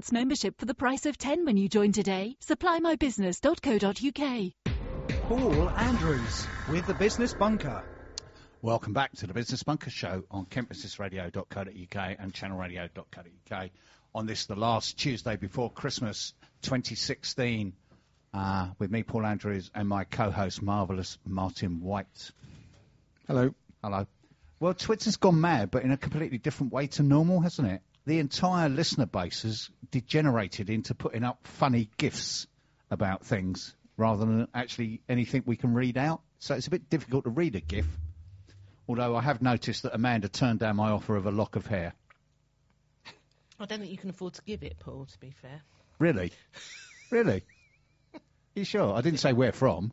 month's membership for the price of 10 when you join today. SupplyMyBusiness.co.uk. Paul Andrews with the Business Bunker. Welcome back to the Business Bunker Show on kentbusinessradio.co.uk and channelradio.co.uk on this, the last Tuesday before Christmas 2016, with me, Paul Andrews, and my co-host, Marvellous Martin White. Hello. Hello. Well, Twitter's gone mad, but in a completely different way to normal, hasn't it? The entire listener base has degenerated into putting up funny GIFs about things rather than actually anything we can read out. So it's a bit difficult to read a GIF. Although I have noticed that Amanda turned down my offer of a lock of hair. I don't think you can afford to give it, Paul, to be fair. Really? Really? You sure? I didn't say where from.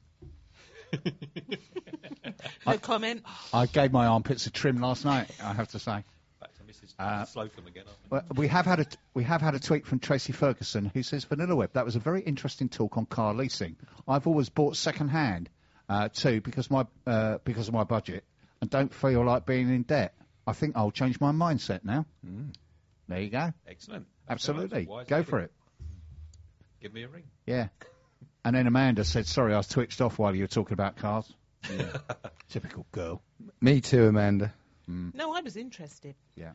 No comment. I gave my armpits a trim last night, I have to say. Back to Mrs. Slocum again, aren't we? Well, we have had a tweet from Tracy Ferguson who says, Vanilla Web, that was a very interesting talk on car leasing. I've always bought second hand too because of my budget and don't feel like being in debt. I think I'll change my mindset now. There you go. Excellent. Absolutely. Go for it. Give me a ring. Yeah. And then Amanda said, sorry, I was twitched off while you were talking about cars. Yeah. Typical girl. Me too, Amanda. No, I was interested. Yeah.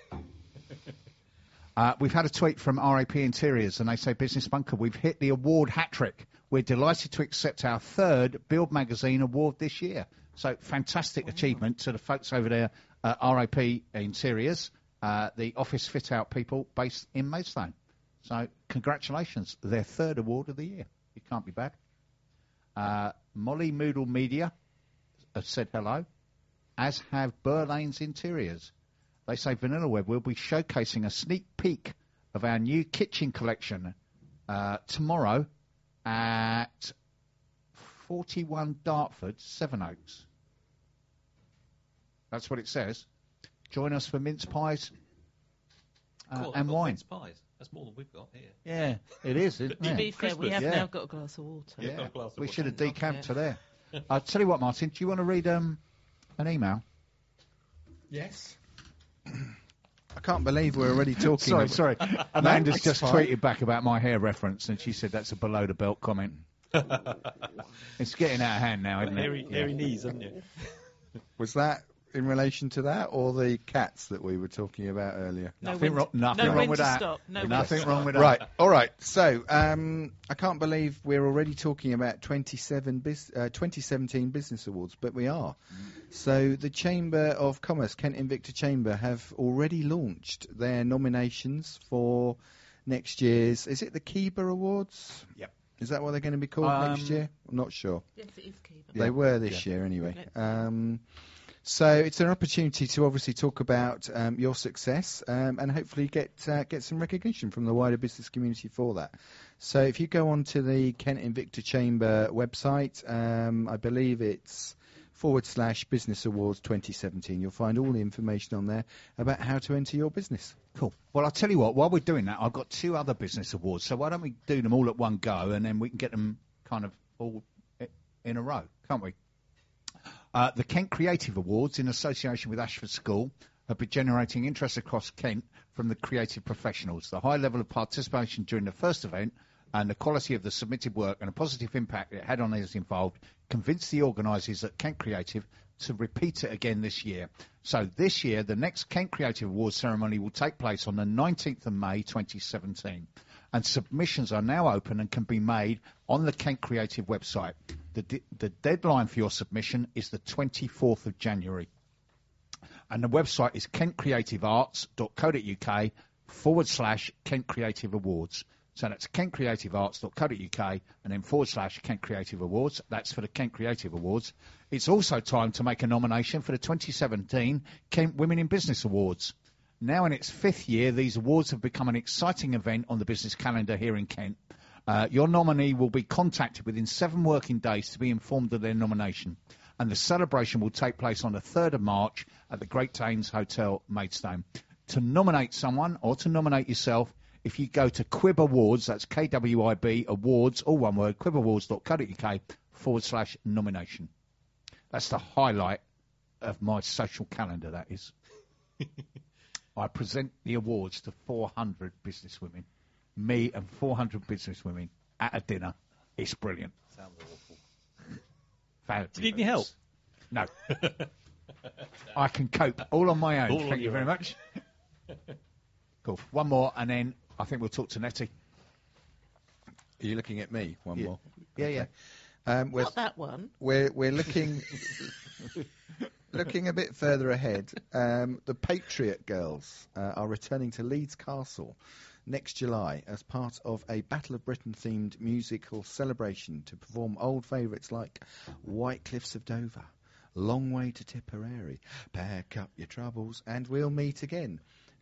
We've had a tweet from RAP Interiors, and they say, Business Bunker, we've hit the award hat-trick. We're delighted to accept our third Build Magazine award this year. So, fantastic achievement to the folks over there at RAP Interiors, the office fit-out people based in Maidstone. So, congratulations. Their third award of the year. It can't be bad. Molly Moodle Media has said hello, as have Burlane's Interiors. They say Vanilla Web will be showcasing a sneak peek of our new kitchen collection tomorrow at 41 Dartford, Sevenoaks. That's what it says. Join us for mince pies and wine. Mince pies. That's more than we've got here. Yeah, it is, isn't To it? be fair, we have now got a glass of water. Yeah, we should have decamped to there. I'll tell you what, Martin, do you want to read an email? Yes. I can't believe we're already talking. Sorry. Amanda's just tweeted back about my hair reference, and she said that's a below-the-belt comment. It's getting out of hand now, isn't it? Hairy knees, haven't you? Was that in relation to that or the cats that we were talking about earlier? Nothing wrong with that. Stop. Nothing wrong with that. Right, all right. So, I can't believe we're already talking about 2017 Business Awards, but we are. So, the Chamber of Commerce, Kent Invicta Chamber, have already launched their nominations for next year's, is it the Keeber Awards? Yep. Is that what they're going to be called next year? I'm not sure. Yes, it is Keeber. They were this year anyway. So it's an opportunity to obviously talk about your success and hopefully get some recognition from the wider business community for that. So if you go on to the Kent Invicta Chamber website, I believe it's /Business Awards 2017. You'll find all the information on there about how to enter your business. Cool. Well, I'll tell you what, while we're doing that, I've got 2 other business awards, so why don't we do them all at one go, and then we can get them kind of all in a row, can't we? The Kent Creative Awards, in association with Ashford School, have been generating interest across Kent from the creative professionals. The high level of participation during the first event and the quality of the submitted work and a positive impact it had on those involved convinced the organisers at Kent Creative to repeat it again this year. So this year, the next Kent Creative Awards ceremony will take place on the 19th of May 2017. And submissions are now open and can be made on the Kent Creative website. The deadline for your submission is the 24th of January. And the website is kentcreativearts.co.uk /Kent Creative Awards. So that's kentcreativearts.co.uk and then / Kent Creative Awards. That's for the Kent Creative Awards. It's also time to make a nomination for the 2017 Kent Women in Business Awards. Now in its 5th year, these awards have become an exciting event on the business calendar here in Kent. Your nominee will be contacted within 7 working days to be informed of their nomination. And the celebration will take place on the 3rd of March at the Great Danes Hotel, Maidstone. To nominate someone or to nominate yourself, if you go to Quib Awards, that's KWIB Awards, all one word, quibawards.co.uk / nomination. That's the highlight of my social calendar, that is. I present the awards to 400 businesswomen. Me and 400 businesswomen at a dinner. It's brilliant. Sounds awful. Fabulous. Do you need any help? No. I can cope all on my own. All on Thank you your very own. much. Cool. One more, and then I think we'll talk to Nettie. Are you looking at me? One more. Yeah, yeah. We're, Not that one. we're looking looking a bit further ahead. The Patriot Girls are returning to Leeds Castle next July as part of a Battle of Britain themed musical celebration to perform old favourites like White Cliffs of Dover, Long Way to Tipperary, Pack Up Your Troubles, and We'll Meet Again.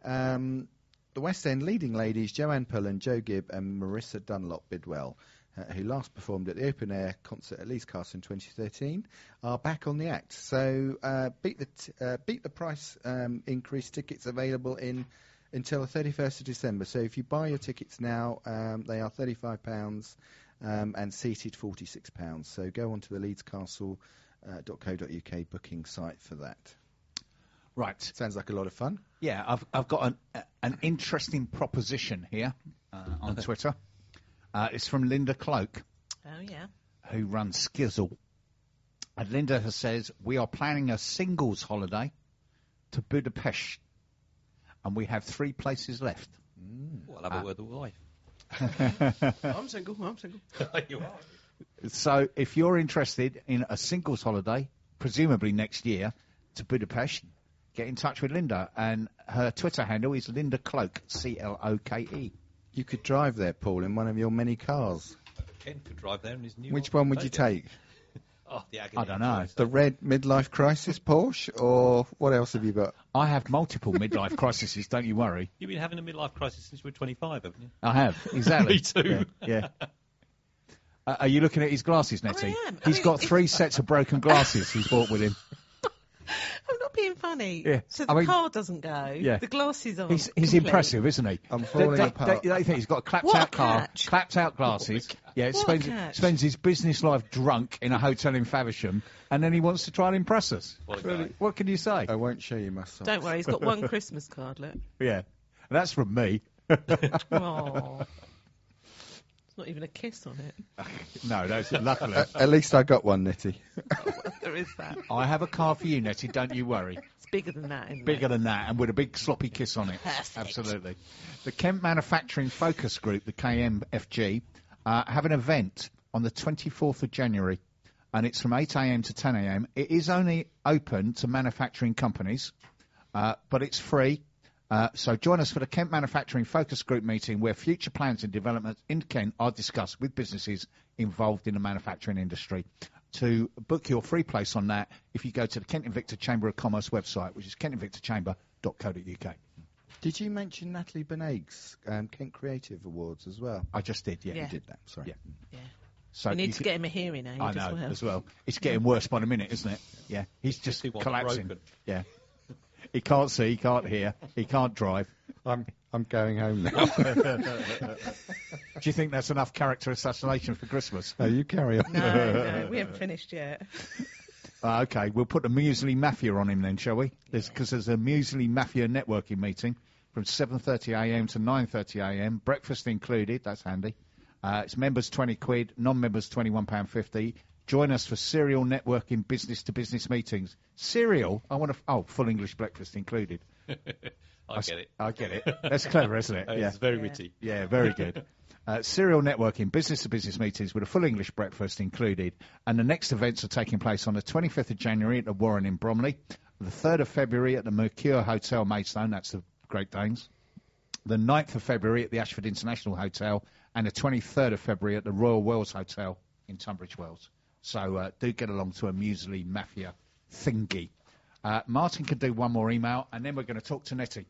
The West End leading ladies, Joanne Pullen, Jo Gibb and Marissa Dunlop Bidwell, who last performed at the open air concert at Leeds Castle in 2013, are back on the act. So beat the price increase. Tickets available until the 31st of December. So if you buy your tickets now, they are £35 and seated £46. So go on to the leedscastle.co.uk booking site for that. Right. Sounds like a lot of fun. Yeah, I've got an interesting proposition here on Twitter. It's from Linda Cloak, Oh, yeah. who runs Skizzle. And Linda has says, we are planning a singles holiday to Budapest, and we have 3 places left. Well, I'll have a word with the wife. I'm single. You are. So if you're interested in a singles holiday, presumably next year, to Budapest, get in touch with Linda. And her Twitter handle is Linda Cloak, Cloke. You could drive there, Paul, in one of your many cars. Ken could drive there in his new Which one would you take? Oh, the agony. I don't know. The red midlife crisis Porsche, or what else have you got? I have multiple midlife crises, don't you worry. You've been having a midlife crisis since you were 25, haven't you? I have, exactly. Me too. Yeah. Are you looking at his glasses, Nettie? I am. He's I mean, got 3 sets of broken glasses he's brought with him. I'm not being funny. Yeah. So I the mean- car doesn't go. Yeah. The glasses are. He's complete. impressive, isn't he? I'm falling apart. They think he's got a What clapped-out a car, catch. clapped-out glasses. Yeah, What a spends catch. his business life drunk in a hotel in Faversham, and then he wants to try and impress us. What a guy. Really, what can you say? I won't show you my socks. Don't worry, he's got one Christmas card, look. Yeah, that's from me. Oh. It's not even a kiss on it. No, that's luckily. At least I got one, Nitty. There is that. I have a card for you, Nettie. Don't you worry. It's bigger than that, isn't Bigger it? than that, and with a big sloppy kiss on it. Perfect. Absolutely. The Kent Manufacturing Focus Group, the KMFG, have an event on the 24th of January, and it's from 8 a.m. to 10 a.m. It is only open to manufacturing companies, but it's free. So join us for the Kent Manufacturing Focus Group meeting, where future plans and developments in Kent are discussed with businesses involved in the manufacturing industry. To book your free place on that, if you go to the Kent Invicta Chamber of Commerce website, which is kentinvictachamber.co.uk. Did you mention Natalie Benaig's Kent Creative Awards as well? I just did, yeah. Yeah. You did that, sorry. Yeah. Yeah. So We need you to could- get him a hearing aid I know, as well. It's getting worse by the minute, isn't it? Yeah. He's just See what's collapsing. broken. Yeah. He can't see, he can't hear, he can't drive. I'm going home now. Do you think that's enough character assassination for Christmas? No, you carry on. No, we haven't finished yet. Okay, we'll put the Muesli Mafia on him then, shall we? Because there's a Muesli Mafia networking meeting from 7:30am to 9:30am, breakfast included, that's handy. It's members £20, non-members £21.50. Join us for serial networking business-to-business meetings. Serial? Full English breakfast included. I get it. I get it. That's clever, isn't it? It's very witty. Yeah, very good. Serial networking, business-to-business meetings with a full English breakfast included. And the next events are taking place on the 25th of January at the Warren in Bromley, the 3rd of February at the Mercure Hotel Maidstone, that's the Great Danes, the 9th of February at the Ashford International Hotel, and the 23rd of February at the Royal Wells Hotel in Tunbridge Wells. So do get along to a Muesli Mafia thingy. Martin can do one more email, and then we're going to talk to Nettie.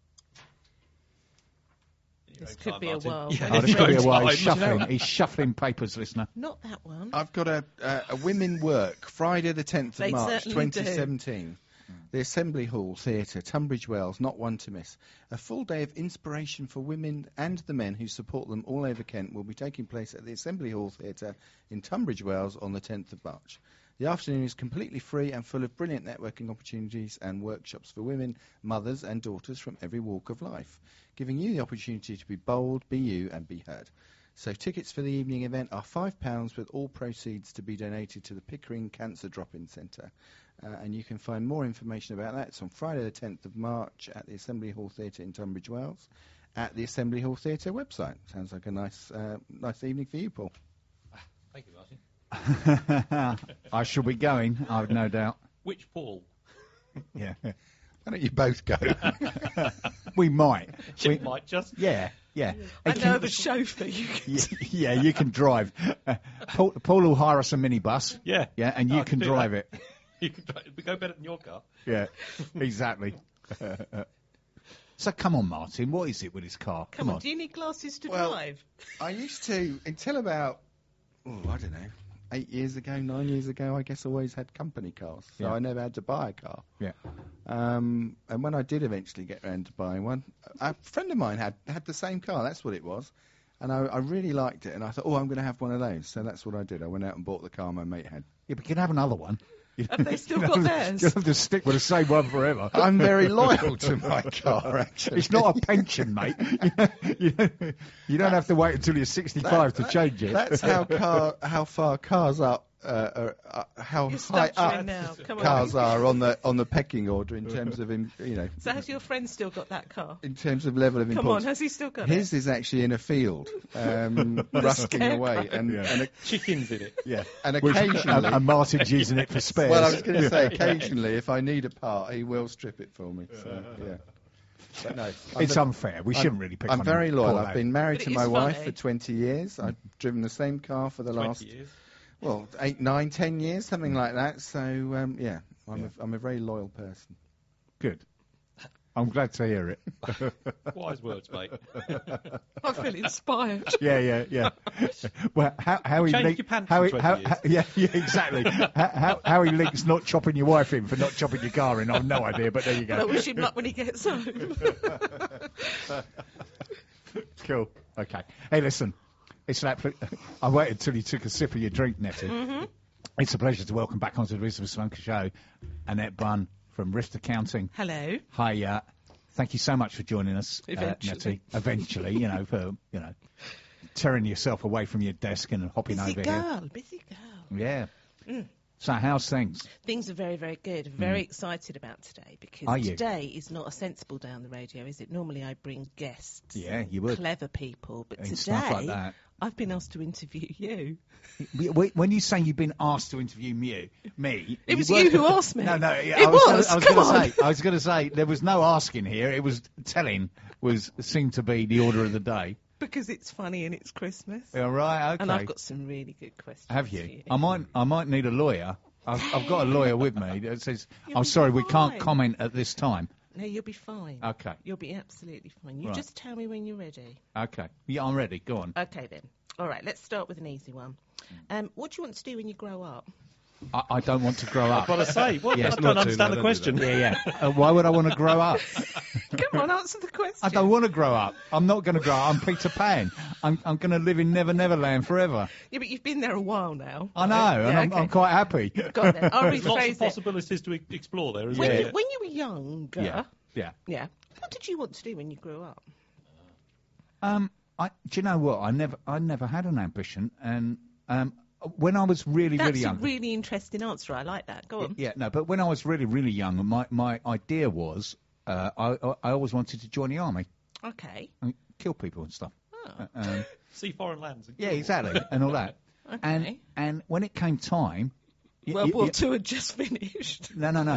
This could be a while. Yeah, Oh, this could be a while. He's Time. shuffling. He's shuffling papers, listener. Not that one. I've got a Women Work, Friday the 10th of They March, certainly do. 2017. The Assembly Hall Theatre, Tunbridge Wells, not one to miss. A full day of inspiration for women and the men who support them all over Kent will be taking place at the Assembly Hall Theatre in Tunbridge Wells on the 10th of March. The afternoon is completely free and full of brilliant networking opportunities and workshops for women, mothers and daughters from every walk of life, giving you the opportunity to be bold, be you and be heard. So tickets for the evening event are £5 with all proceeds to be donated to the Pickering Cancer Drop-In Centre. And you can find more information about that. It's on Friday the 10th of March at the Assembly Hall Theatre in Tunbridge Wells at the Assembly Hall Theatre website. Sounds like a nice evening for you, Paul. Thank you, Martin. I shall be going, I've no doubt. Which Paul? Yeah. Why don't you both go? We might. Chip might just. Yeah. I know of a chauffeur you can Yeah, you can drive. Paul will hire us a minibus. Yeah. Yeah, and you I can do drive that. it. You can drive. It'd go better than your car. Yeah, exactly. So come on, Martin, what is it with his car? Come on, do you need glasses to Well, drive? I used to, until about, I don't know, 9 years ago, I guess I always had company cars. So Yeah. I never had to buy a car. Yeah. And when I did eventually get round to buying one, a friend of mine had the same car, that's what it was. And I really liked it, and I thought, I'm going to have one of those. So that's what I did. I went out and bought the car my mate had. Yeah, but you can have another one. Have they still got theirs? You have to stick with the same one forever. I'm very loyal to my car, actually. It's not a pension, mate. You don't have to wait until you're 65 to change it. That's how far cars up, how You're high stuttering up now. Come on. cars are on the pecking order in terms of So has your friend still got that car? in terms of level of Come on, importance. has he still got His it? is actually in a field, rusting away, and Chickens in it. Yeah. and occasionally. And Martin's using it for spares. Well, I was going to say, occasionally, if I need a part, he will strip it for me. So, yeah. But no, It's unfair. We shouldn't really pick on I'm him. very loyal. Poor I've lad. been married But to it my is wife funny. for 20 years. I've driven the same car for the 20 last, years. 8, 9, 10 years, something like that. So, yeah, I'm a very loyal person. Good. I'm glad to hear it. Wise words, mate. I feel inspired. Yeah. Well, how he Changed linked, your pants how in he, 20 how, years. yeah, exactly. how he links not chopping your wife in for not chopping your car in, I've no idea. But there you I go. wish him luck when he gets home. Cool. Okay. Hey, listen. It's an absolute. I waited till you took a sip of your drink, Nettie. Mm-hmm. It's a pleasure to welcome back onto the Elizabeth Slunker Show, Annette Bunn from Rift Accounting. Hello. Hi, thank you so much for joining us, Eventually. Nettie. Eventually, for tearing yourself away from your desk and hopping Busy over here. girl, busy girl. Yeah. Mm. So how's things? Things are very, very good. Very excited about today because Are you? today is not a sensible day on the radio, is it? Normally I bring guests, Yeah, you would. clever people, but And today stuff like that. I've been asked to interview you. When you say you've been asked to interview me, It was you who asked me. No, It I was. I was Come going on. to say. I was going to say there was no asking here. It was telling. Seemed to be the order of the day. Because it's funny and it's Christmas. All right. Okay. And I've got some really good questions. Have for you? I might need a lawyer. I've got a lawyer with me that says, You'll "I'm be sorry, we can't fine. comment at this time." No, you'll be fine. Okay. You'll be absolutely fine. You Right. just tell me when you're ready. Okay. Yeah, I'm ready. Go on. Okay then. All right, let's start with an easy one. What do you want to do when you grow up? I don't want to grow up. I've got to say, what? Yes, I don't understand the question. Yeah. Why would I want to grow up? Come on, answer the question. I don't want to grow up. I'm not going to grow up. I'm Peter Pan. I'm going to live in Never Never Land forever. Yeah, but you've been there a while now. I know, and Yeah, I'm okay. quite happy. Go on then. I'll There's lots rephrase of it. possibilities to explore there, isn't When, there? you, when you were younger, Yeah. what did you want to do when you grew up? Do you know what? I never had an ambition, and when I was really That's young. a really interesting answer. I like that. Go on. Yeah, no, but when I was really young, my idea was I always wanted to join the army Okay. and kill people and stuff. Oh. See foreign lands. Yeah, exactly, and all that. Okay. And when it came time, World War II had just finished. No. When,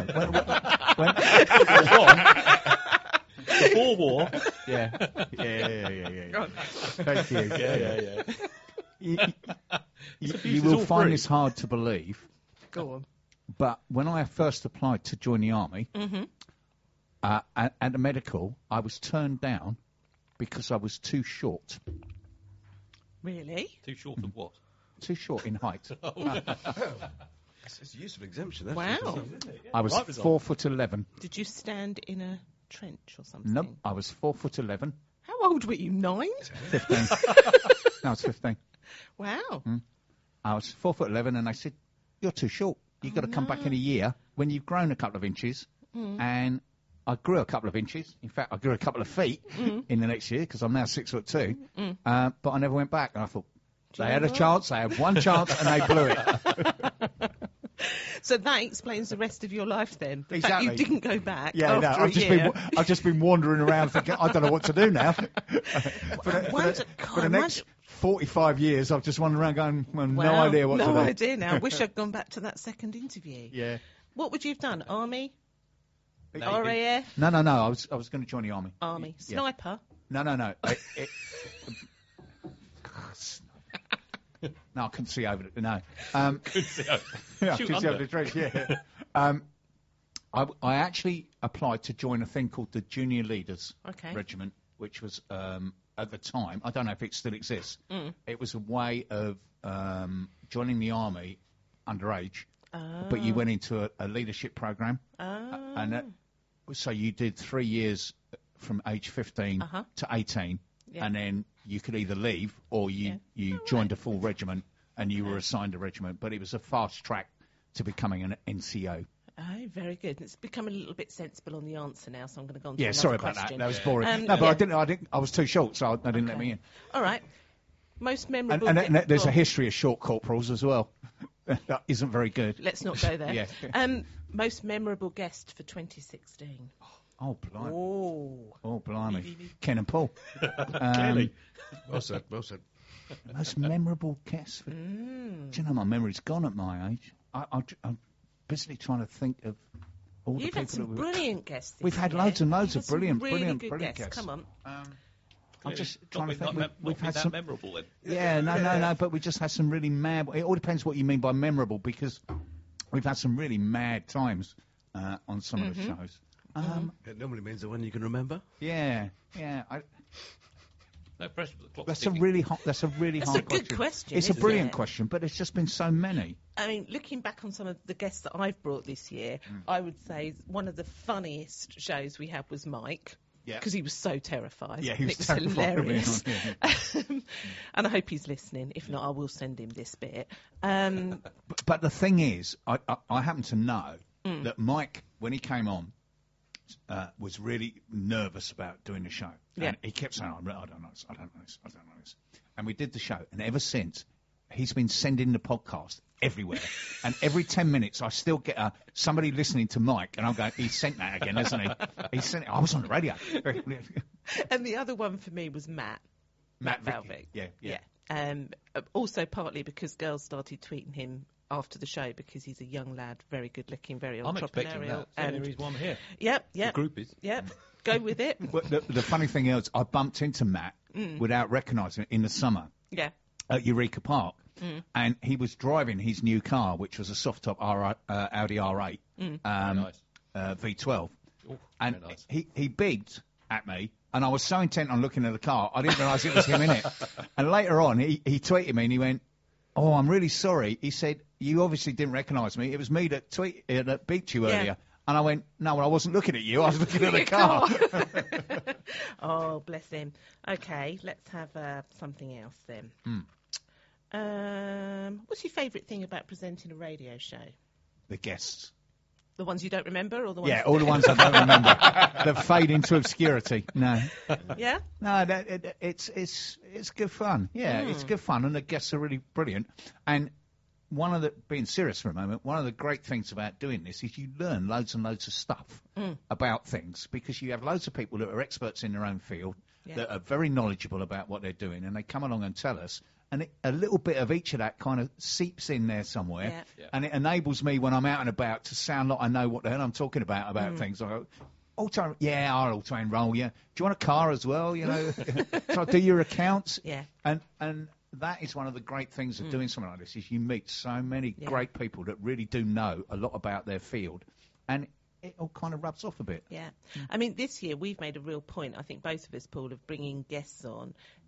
The Boer War. yeah. Go on. Thank you. Yeah. You abuse is will all find free. this hard to believe, Go on. but when I first applied to join the army, Mm-hmm. at the medical, I was turned down because I was too short. Really? Too short of what? Too short in height. It's a useful exemption. Wow. I was Right result. 4'11". Did you stand in a trench or something? Nope, I was 4'11". How old were you? 9? 15. No, I was 15. Wow. I was 4'11", and they said, "You're too short. You've got to come back in a year when you've grown a couple of inches. And I grew a couple of inches. In fact, I grew a couple of feet in the next year because I'm now 6'2". But I never went back. And I thought, they had a chance. They had one chance and they blew it. So that explains the rest of your life then. The fact Exactly. you didn't go back Yeah, no, after I've a just year. I've just been wandering around thinking, I don't know what to do now. For the next 45 years, I've just wandered around going, well, no Wow, idea what to do. No idea now. I wish I'd gone back to that second interview. Yeah. What would you have done? Army? No, RAF? No. I was going to join the army. Army. Yeah. Sniper? No. No, I couldn't see over it. No. Yeah, I Shoot couldn't see over under. the trench, yeah. I actually applied to join a thing called the Junior Leaders Okay. Regiment, which was at the time, I don't know if it still exists. It was a way of joining the army underage, but you went into a leadership program, and so you did 3 years from age 15 to 18, Yeah. and then you could either leave or you joined a full regiment and you were assigned a regiment, but it was a fast track to becoming an NCO. Oh, very good. It's become a little bit sensible on the answer now, so I'm going to go on to Yeah, another sorry about question. that. That was boring. Yeah. But I was too short, so they didn't let Okay. me in. All right. Most And, memorable... and there's Go a on. history of short corporals as well. That isn't very good. Let's not go there. Yeah. Most memorable guest for 2016. Oh, blimey. Oh. Oh, blimey. Ken and Paul. Clearly. Well said, well said. Most memorable guest. Do you know, my memory's gone at my age. I'm busily trying to think of all the You've people had some that brilliant guests this We've had year. loads and loads You've of had some brilliant, really brilliant, good brilliant guests. guests. Come on. I'm just Not trying to think. not We've had that some. memorable then. Yeah, no, but we just had some really mad. It all depends what you mean by memorable, because we've had some really mad times on some of the shows. It normally means the one you can remember. Yeah. No pressure, but the clock's That's a ticking. really hot. That's a really That's hard a good question, It's a isn't brilliant it? question, but it's just been so many. I mean, looking back on some of the guests that I've brought this year, I would say one of the funniest shows we had was Mike. Yeah. Because he was so terrified. Yeah, he and was it was terrified. hilarious. And I hope he's listening. If not, I will send him this bit. But the thing is, I happen to know that Mike, when he came on, was really nervous about doing the show. Yeah. And he kept saying, I don't know this, I don't know this, I don't know this. And we did the show, and ever since, he's been sending the podcast everywhere. And every 10 minutes, I still get somebody listening to Mike, and I'm going, he sent that again, hasn't he? He sent it. I was on the radio. And the other one for me was Matt. Matt Valvik. Yeah. Also partly because girls started tweeting him after the show because he's a young lad, very good looking, very I'm expecting entrepreneurial. that. That's the only reason why I'm here. Yep. The group is. Yep. Go with it. But the funny thing is, I bumped into Matt without recognising it in the summer Yeah. at Eureka Park. And he was driving his new car, which was a soft-top Audi R8 Nice. V12. Oh, And very nice. he bigged at me, and I was so intent on looking at the car, I didn't realise it was him in it. And later on, he tweeted me, and he went, "Oh, I'm really sorry." He said, "You obviously didn't recognise me. It was me that beeped you Yeah. earlier." And I went, "No, well, I wasn't looking at you. I was looking at the car." Oh, bless him. Okay, let's have something else then. What's your favourite thing about presenting a radio show? The guests. The ones you don't remember, or the ones? Yeah, all the ones I don't remember that fade into obscurity. No, Yeah. no, it's good fun. Yeah, it's good fun, and the guests are really brilliant. And being serious for a moment, one of the great things about doing this is you learn loads and loads of stuff about things, because you have loads of people that are experts in their own field that are very knowledgeable about what they're doing, and they come along and tell us. And a little bit of each of that kind of seeps in there somewhere, and it enables me when I'm out and about to sound like I know what the hell I'm talking about things. I go, auto, yeah, I'll auto enroll. Yeah, do you want a car as well? You know, so I do your accounts. Yeah. And that is one of the great things of doing something like this, is you meet so many great people that really do know a lot about their field, and it all kind of rubs off a bit. Yeah. I mean, this year we've made a real point, I think both of us, Paul, of bringing guests on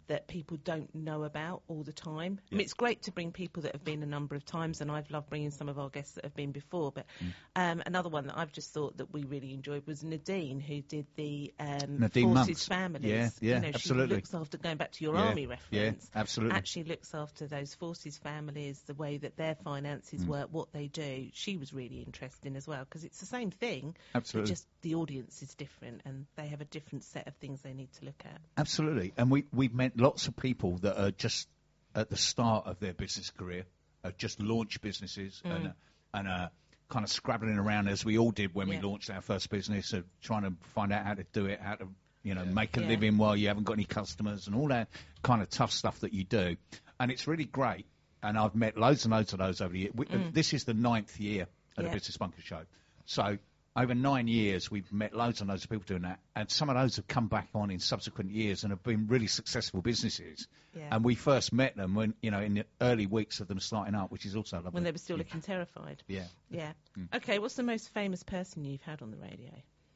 that people don't know about all the time. I mean, it's great to bring people that have been a number of times, and I've loved bringing some of our guests that have been before. But another one that I've just thought that we really enjoyed was Nadine, who did the Nadine Forces Monks. Families. Yeah, you know, absolutely. She looks after, going back to your Yeah, army reference, absolutely. actually looks after those Forces families, the way that their finances work, what they do. She was really interesting as well, because it's the same thing, Absolutely. but just the audience is different, and they have a different set of things they need to look at. Absolutely. And we've met lots of people that are just at the start of their business career, just launched businesses and kind of scrabbling around as we all did when we launched our first business, trying to find out how to do it, how to make a living while you haven't got any customers and all that kind of tough stuff that you do. And it's really great. And I've met loads and loads of those over the years. This is the 9th year at the Business Bunker Show. So over 9 years, we've met loads and loads of people doing that. And some of those have come back on in subsequent years and have been really successful businesses. Yeah. And we first met them when, in the early weeks of them starting up, which is also lovely. When they were still looking terrified. Yeah. Yeah. Okay, what's the most famous person you've had on the radio?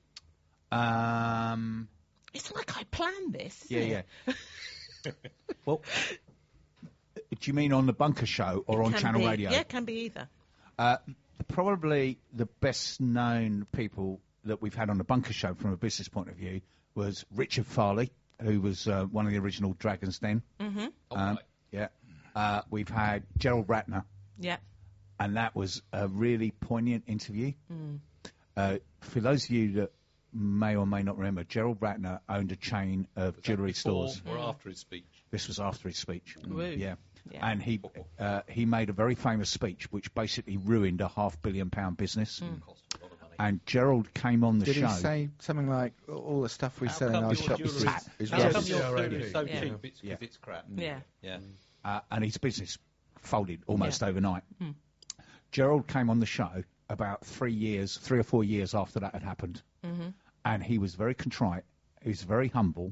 It's like I planned this. Isn't it? Well, do you mean on the Bunker Show or on Can Channel be. Radio? Yeah, it can be either. Probably the best known people that we've had on the Bunker Show from a business point of view was Richard Farley, who was one of the original Dragon's Den. Mm-hmm. Yeah. We've had Gerald Ratner, Yeah. and that was a really poignant interview. For those of you that may or may not remember, Gerald Ratner owned a chain of jewellery stores. Or after his speech. This was after his speech. Woo. Yeah. Yeah. And he made a very famous speech which basically ruined a £500 million business. Cost a lot of money. And Gerald came on the Did show. he say something like, all the stuff we How sell in come our your shops jewellery- is How come rubbish? your Yeah, food is so Yeah. cheap? It's because it's crap. Yeah. Yeah. And his business folded almost overnight. Gerald came on the show about 3 or 4 years after that had happened. And he was very contrite. He was very humble.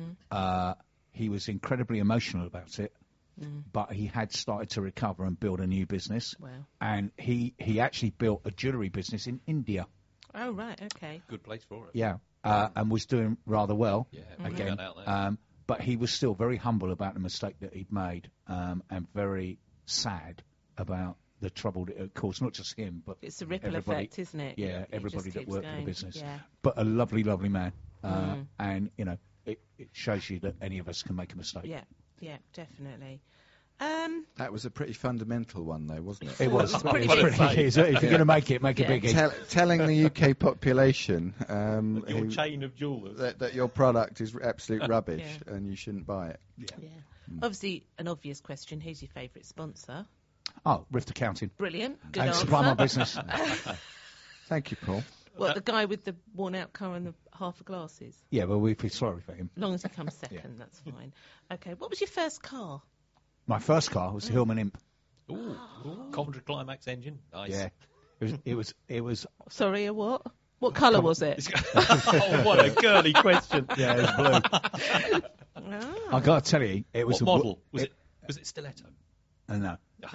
He was incredibly emotional about it. But he had started to recover and build a new business. Wow. And he actually built a jewellery business in India. Oh, right, okay. Good place for it. Yeah. And was doing rather well. Yeah. Again. Out there. But he was still very humble about the mistake that he'd made, and very sad about the trouble that it caused, not just him, but It's a ripple everybody, effect, isn't it? Yeah, It everybody just that keeps worked in going. the business. Yeah. But a lovely, lovely man. And, it shows you that any of us can make a mistake. Yeah, definitely. That was a pretty fundamental one, though, wasn't it? It was. It's pretty If you're going to make it, make it Yeah. biggie. Telling the UK population Your who- chain of jewellers. that your product is absolute rubbish and you shouldn't buy it. Yeah. Obviously, an obvious question. Who's your favourite sponsor? Oh, Rift Accounting. Brilliant. Good And answer. supply my business. Thank you, Paul. What, the guy with the worn-out car and the half a glasses? Yeah, well, we feel sorry for him. As long as he comes second, that's fine. Okay, what was your first car? My first car was the Hillman Imp. Ooh. Coventry Climax engine. Nice. Yeah. It was Sorry, a what? What colour was it? Oh, what a girly question. Yeah, it was blue. Oh. I got to tell you, it was What a model? Was it Stiletto? No,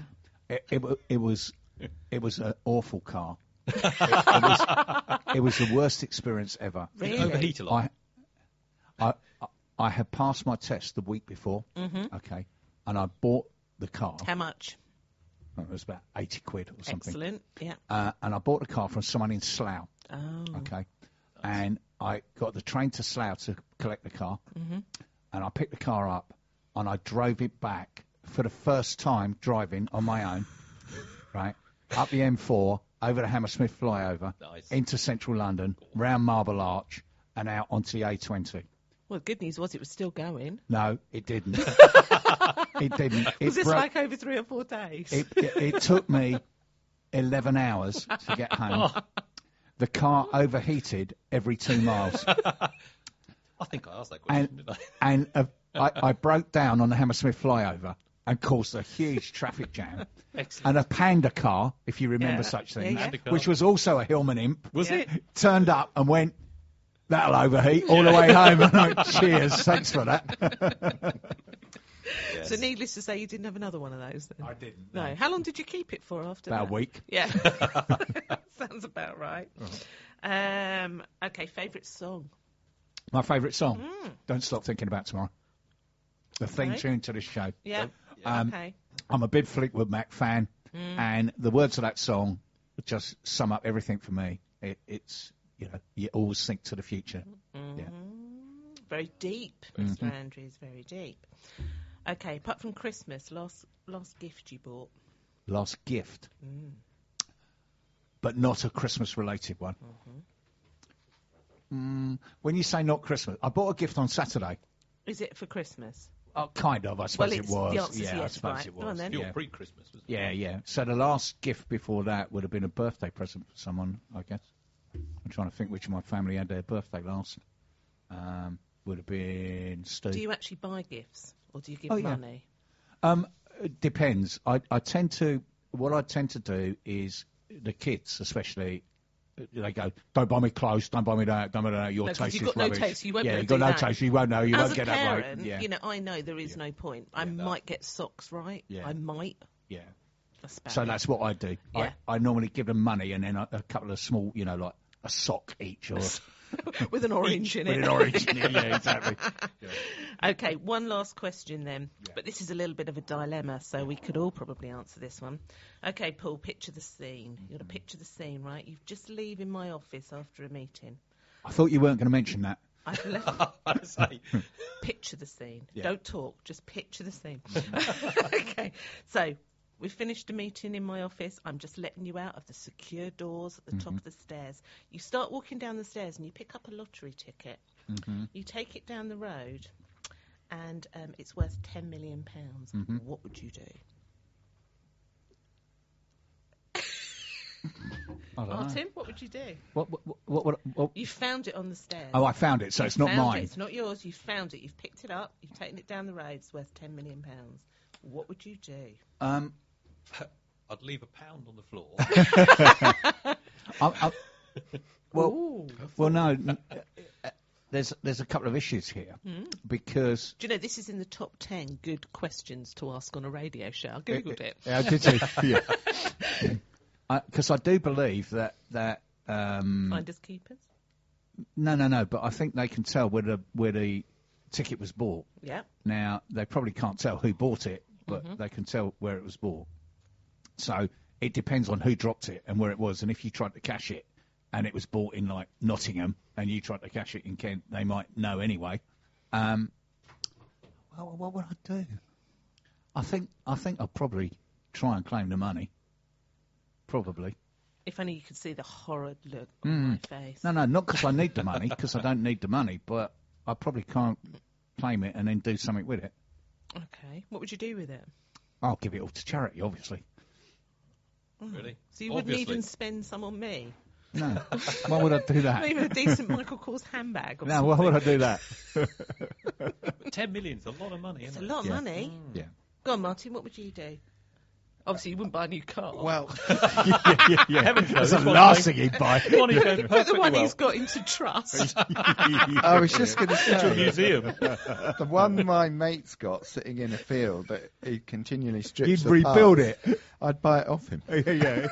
it was an awful car. It was the worst experience ever. Really? Overheat a lot. I had passed my test the week before. Okay, and I bought the car. How much? It was about 80 quid or something. Excellent. Yeah. And I bought the car from someone in Slough. Oh. Okay, and I got the train to Slough to collect the car, and I picked the car up and I drove it back for the first time driving on my own, right, up the M4, over the Hammersmith flyover, Nice. into central London, round Marble Arch, and out onto the A20. Well, the good news was it was still going. No, it didn't. It didn't. Was this broke- like over 3 or 4 days? It took me 11 hours to get home. The car overheated every 2 miles. I think I asked that question, didn't I? And I broke down on the Hammersmith flyover and caused a huge traffic jam. Excellent. And a Panda car, if you remember Yeah. such Yeah, things, yeah. Panda car. which was also a Hillman Imp, Was Yeah. it? turned up and went, that'll overheat all the way home. And I went, cheers, thanks for that. Yes. So needless to say, you didn't have another one of those then? I didn't. No. How long did you keep it for after About that? a week. Yeah. Sounds about right. Okay, favourite song? My favourite song, Don't Stop Thinking About Tomorrow. The theme Okay. tune to this show. Yeah. Um, Okay. I'm a big Fleetwood Mac fan, and the words of that song just sum up everything for me. It's you always think to the future. Yeah. Very deep, Mr. Andrews. Very deep. Okay. Apart from Christmas, last gift you bought. Last gift, but not a Christmas-related one. When you say not Christmas, I bought a gift on Saturday. Is it for Christmas? Oh, kind of. I suppose Well, it it's- was. the answer's I yes, suppose right. it Go on was. then. Still Yeah. pre-Christmas, wasn't it? Yeah. So the last gift before that would have been a birthday present for someone, I guess. I'm trying to think which of my family had their birthday last. Would have been Steve. Do you actually buy gifts or do you give Oh, yeah. money? It depends. I tend to. What I tend to do is the kids, especially, they go, "Don't buy me clothes. Don't buy me that. Don't buy me that. Your No, 'cause taste you've is got no rubbish." taste, you won't be yeah, able you've to got do no that. taste. You won't know. You As won't a get that parent, right. Yeah. you know, I know there is no point. I might get socks right. Yeah. I might. Yeah. That's about So it. that's what I do. Yeah. I normally give them money and then a couple of small, like a sock each or with an orange in with it. an orange in it. Yeah, exactly. Okay, one last question then. But this is a little bit of a dilemma, so we could all probably answer this one. Okay, Paul, picture the scene. You've got to picture the scene, right? You've just leaving my office after a meeting. I thought you weren't going to mention that. I've left. I say, Picture the scene. Yeah. Don't talk, just picture the scene. Okay, so we finished a meeting in my office. I'm just letting you out of the secure doors at the top of the stairs. You start walking down the stairs and you pick up a lottery ticket. You take it down the road and it's worth £10 million. What would you do? I don't know. Martin, what would you do? What? You found it on the stairs. Oh, I found it, so it's not Found it. mine. It's not yours. You found it. You've picked it up. You've taken it down the road. It's worth £10 million. What would you do? I'd leave £1 on the floor. Well, no. There's a couple of issues here because Do you know this is in the top 10 good questions to ask on a radio show? I googled it. yeah, did you? Yeah. Because I do believe that Finders keepers. no, but I think they can tell where the ticket was bought. Yeah. Now they probably can't tell who bought it, but they can tell where it was bought. So it depends on who dropped it and where it was. And if you tried to cash it and it was bought in like Nottingham and you tried to cash it in Kent, they might know anyway. Well, what would I do? I think I'd probably try and claim the money. Probably. If only you could see the horrid look on my face. No, not because I need the money, because I don't need the money, but I probably can't claim it and then do something with it. Okay. What would you do with it? I'll give it all to charity, obviously. Really? So you wouldn't Obviously. even spend some on me? No. Why would I do Not that? even a decent Michael Kors handbag or No, something? why would I do that? But 10 million's a lot of money, It's a isn't it? lot of Yeah. money. Yeah. Go on, Martin, what would you do? Obviously, you wouldn't buy a new car. Well, Heavens knows. That's the last thing he'd buy. One is going but the perfectly one well. he's got into trust. I was just going to To a say, museum. the one my mate's got sitting in a field that he continually strips You'd apart, rebuild it. I'd buy it off him. Yeah.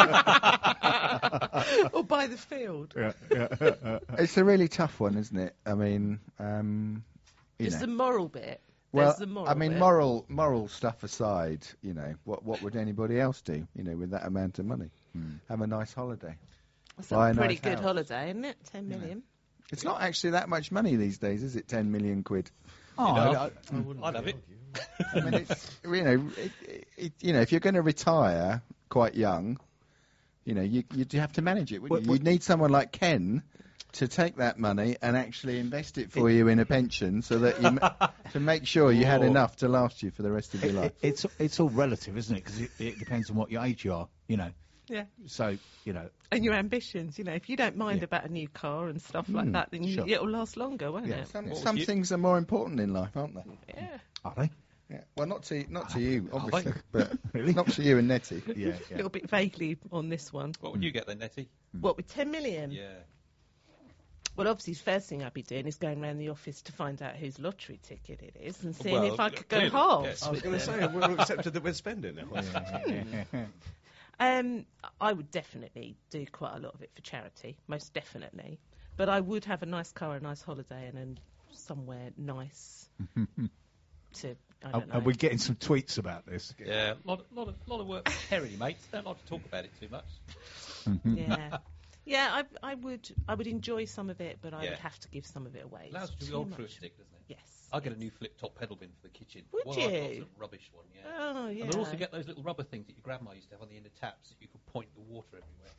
Or buy the field. It's a really tough one, isn't it? I mean, It's the moral bit. well, There's the moral I mean, bit. moral stuff aside, what would anybody else do, with that amount of money? Have a nice holiday. That's buy a a pretty nice good house. holiday, isn't it? 10 million. It's not actually that much money these days, is it? 10 million quid. I'd have it. I mean, it's if you're going to retire quite young, you have to manage it. Wouldn't you? You'd need someone like Ken to take that money and actually invest it for you in a pension, so that to make sure you had enough to last you for the rest of your life. It's all relative, isn't it? Because it depends on what your age you are, Yeah. So, And your ambitions, if you don't mind about a new car and stuff like that, then sure. it'll last longer, won't Yeah. it? Some things are more important in life, aren't they? Yeah. are they? Yeah. Well, not to you, obviously, they? but Really? not to you and Nettie. Yeah. A little bit vaguely on this one. What would you get then, Nettie? What, with 10 million? Yeah. Well, obviously, the first thing I'd be doing is going around the office to find out whose lottery ticket it is and seeing Well, if I could go clearly, halves. yes. I was going to say, we're accepted that we're spending now. I would definitely do quite a lot of it for charity, most definitely. But I would have a nice car, a nice holiday, and then somewhere nice to, I don't know. Are we getting some tweets about this? Yeah, a lot of work for Terry, mates. Don't like to talk about it too much. Yeah. Yeah, I would enjoy some of it, but I would have to give some of it away. It allows you to Too go much. through a stick, doesn't it? Yes. I'll get a new flip-top pedal bin for the kitchen. Would Well, I've got you? some rubbish one, yeah. Oh, yeah. And they'll also get those little rubber things that your grandma used to have on the end of taps that you could point the water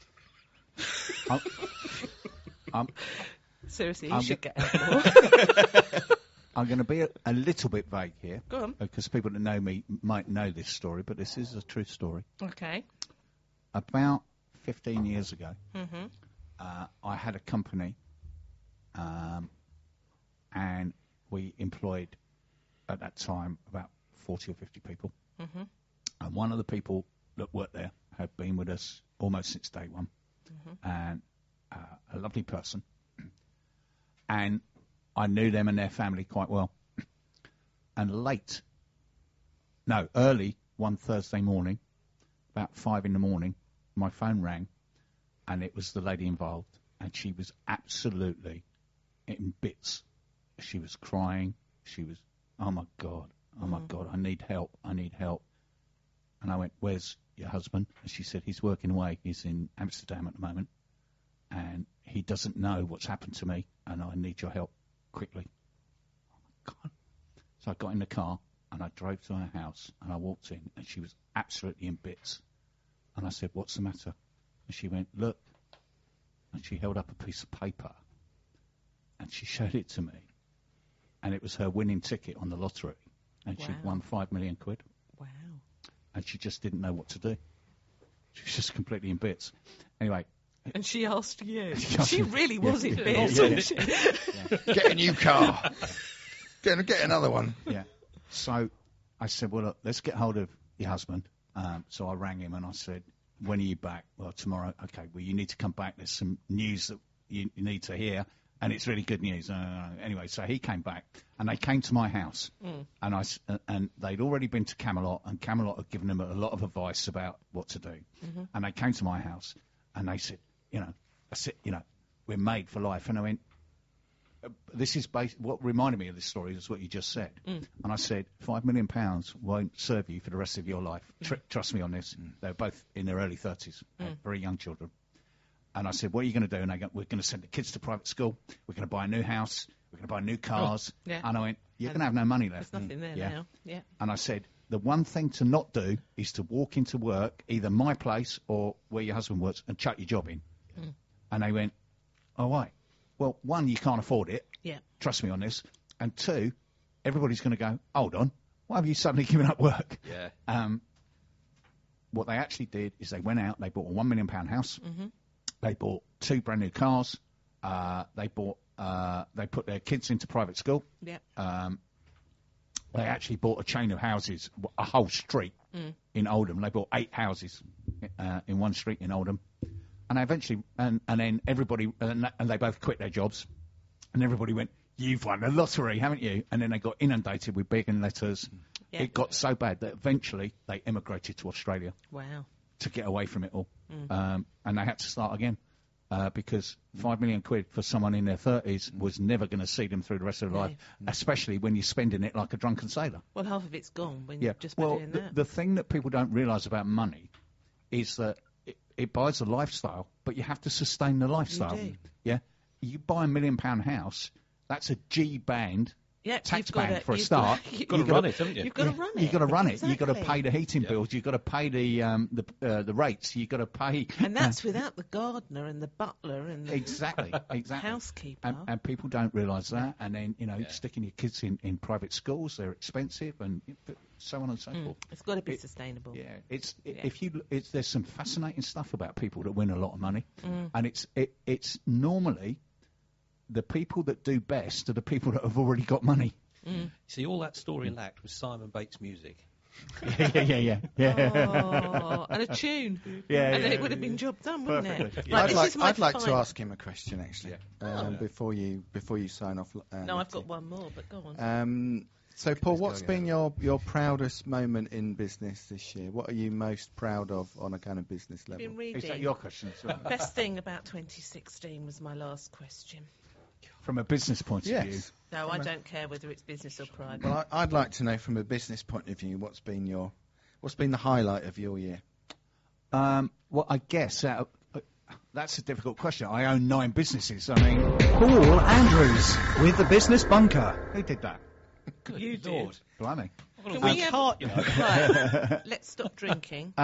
everywhere. Seriously, you I'm should get more. I'm going to be a little bit vague here. Go on. Because people that know me might know this story, but this is a true story. Okay. About 15 years ago, Mm-hmm. I had a company, and we employed, at that time, about 40 or 50 people. Mm-hmm. And one of the people that worked there had been with us almost since day one, and a lovely person. And I knew them and their family quite well. And early one Thursday morning, about 5 a.m, my phone rang, and it was the lady involved, and she was absolutely in bits. She was crying. She was, oh my God, I need help. And I went, where's your husband? And she said, he's working away. He's in Amsterdam at the moment, and he doesn't know what's happened to me, and I need your help quickly. Oh my God. So I got in the car, and I drove to her house, and I walked in, and she was absolutely in bits. And I said, what's the matter? And she went, look. And she held up a piece of paper, and she showed it to me. And it was her winning ticket on the lottery. And she'd won 5 million quid. Wow. And she just didn't know what to do. She was just completely in bits. Anyway. And she asked you. She asked She me. really was in bits, Yeah. wasn't she? Get a new car. Get another one. Yeah. So I said, well, look, let's get hold of your husband. So I rang him and I said, when are you back? Well, tomorrow. Okay, well, you need to come back. There's some news that you need to hear, and it's really good news. Anyway, so he came back, and they came to my house, and they'd already been to Camelot, and Camelot had given them a lot of advice about what to do. And they came to my house, and they said, we're made for life. And I went, this is what reminded me of this story is what you just said. And I said, £5 million won't serve you for the rest of your life. Trust me on this. They're both in their early 30s, very young children. And I said, what are you going to do? And we're going to send the kids to private school. We're going to buy a new house. We're going to buy new cars. Yeah. And I went, you're going to have no money left. There's nothing there now. Yeah. And I said, the one thing to not do is to walk into work, either my place or where your husband works, and chuck your job in. And they went, all right. Well, one, you can't afford it. Yeah. Trust me on this. And two, everybody's going to go, hold on, why have you suddenly given up work? Yeah. What they actually did is they went out, they bought a £1 million house, they bought 2 brand new cars, they put their kids into private school. Yeah. They actually bought a chain of houses, a whole street in Oldham. They bought 8 houses in one street in Oldham. And they eventually, and then everybody, and they both quit their jobs. And everybody went, you've won the lottery, haven't you? And then they got inundated with begging letters. Yeah. It got so bad that eventually they emigrated to Australia Wow. to get away from it all. And they had to start again because 5 million quid for someone in their 30s was never going to see them through the rest of their life, especially when you're spending it like a drunken sailor. Well, half of it's gone when you've just been Well, doing that. the thing that people don't realise about money is that it buys a lifestyle, but you have to sustain the lifestyle. do. Yeah, you buy a £1 million house, that's a G band Yeah, tax you've got band to- for a you've start. got- Got to run it, haven't you? You've got to run it. You've got to run it. You've got to Exactly. pay the heating bills. You've got to pay the rates. You've got to pay. And that's without the gardener and the butler and the Exactly. housekeeper. And people don't realise that. And then, sticking your kids in private schools, they're expensive and so on and so forth. It's got to be It- sustainable. Yeah, there's some fascinating stuff about people that win a lot of money, and it's normally the people that do best are the people that have already got money. See, all that story lacked was Simon Bates' music. yeah. Oh, and a tune. Yeah, and then yeah, it would have been job done, wouldn't it? Perfectly. Right, I'd this like, is my I'd like to final- ask him a question actually before you sign off. No, I've Nikki. got one more, but go on. So, Paul, what's been your proudest moment in business this year? What are you most proud of on a kind of business I've level? been reading. Is that your question? as well? Best thing about 2016 was my last question. From a business point of view. Yes. No, I don't care whether it's business or private. Well, I'd like to know from a business point of view what's been the highlight of your year. Well, I guess that's a difficult question. I own 9 businesses. I mean, Paul Andrews with the Business Bunker. who did that? You Lord. Blimey. Can we have... Heart, you know. Right, let's stop drinking.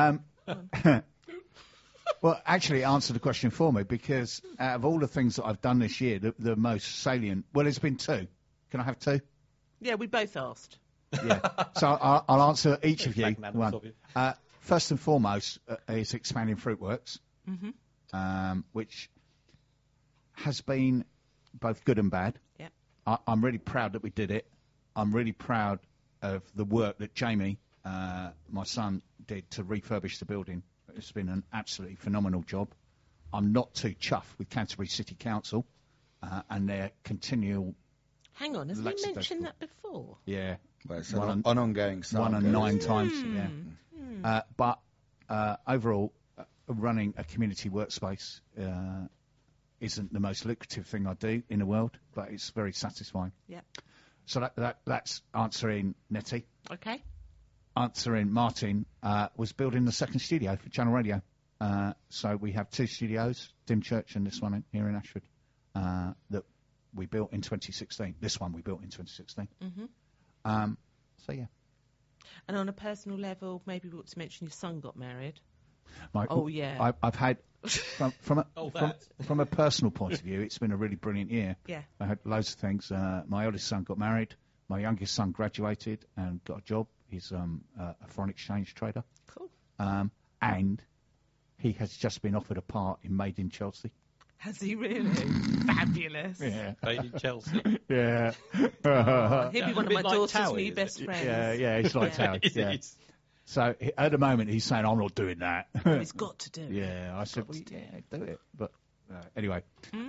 Well, actually, answer the question for me, because out of all the things that I've done this year, the most salient. Well, it's been 2. Can I have 2? Yeah, we both asked. Yeah. So I'll answer each of you. Magnanimous One. of you. First and foremost is expanding Fruitworks, which has been both good and bad. Yep. I'm really proud that we did it. I'm really proud of the work that Jamie, my son, did to refurbish the building. It's been an absolutely phenomenal job. I'm not too chuffed with Canterbury City Council and their continual... Hang on, has he mentioned that before? Yeah. Well, it's an ongoing saga. 1 and 9 times, yeah. But overall, running a community workspace isn't the most lucrative thing I do in the world, but it's very satisfying. Yeah. So that's answering Nettie. Okay. Answering Martin was building the second studio for Channel Radio. So we have 2 studios, Dymchurch and this one here in Ashford, that we built in 2016. This one we built in 2016. So yeah. And on a personal level, maybe we ought to mention your son got married. Yeah. I've had from a personal point of view, it's been a really brilliant year. Yeah. I had loads of things. My eldest son got married. My youngest son graduated and got a job. He's a foreign exchange trader. Cool. And he has just been offered a part in Made in Chelsea. Has he really? Fabulous. Yeah. Made in Chelsea. Yeah. Oh, he'll be one of A my bit like daughter's Towie, new is best it? friends. Yeah, it's like Towie. Yeah. So at the moment he's saying, I'm not doing that. He's got to do it. Yeah, I said, well, yeah, do it. But anyway,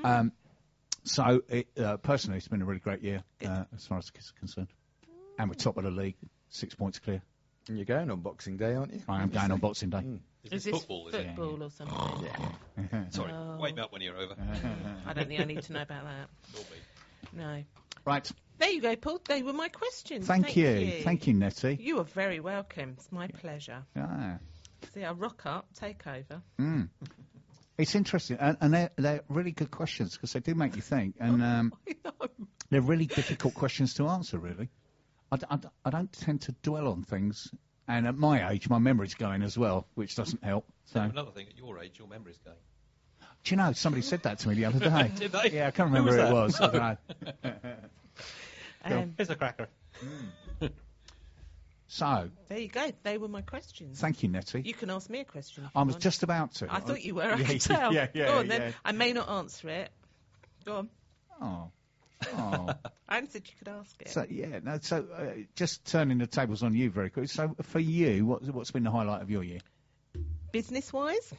personally, it's been a really great year as far as the kids are concerned. And we're top of the league, 6 points clear. And you're going on Boxing Day, aren't you? I am going on Boxing Day. Is this football or something? Sorry, Oh. wake me up when you're over. I don't think I need to know about that. No. Right. There you go, Paul. They were my questions. Thank you. Thank you, Nettie. You are very welcome. It's my pleasure. Ah. See, I rock up, take over. It's interesting, and they're really good questions because they do make you think, and they're really difficult questions to answer, really. I don't tend to dwell on things, and at my age, my memory's going as well, which doesn't help. So, Another thing, at your age, your memory's going. do you know, somebody said that to me the other day. Did they? Yeah, I can't remember who it was. I don't know. Here's a cracker. So, There you go. They were my questions. thank you, Nettie. You can ask me a question. If I you was want. just about to. I thought you were. I can Yeah, tell. yeah, Go on yeah. then. I may not answer it. Go on. Oh. I hadn't said you could ask it. So yeah, no. So just turning the tables on you very quickly. So for you, what's been the highlight of your year? Business-wise,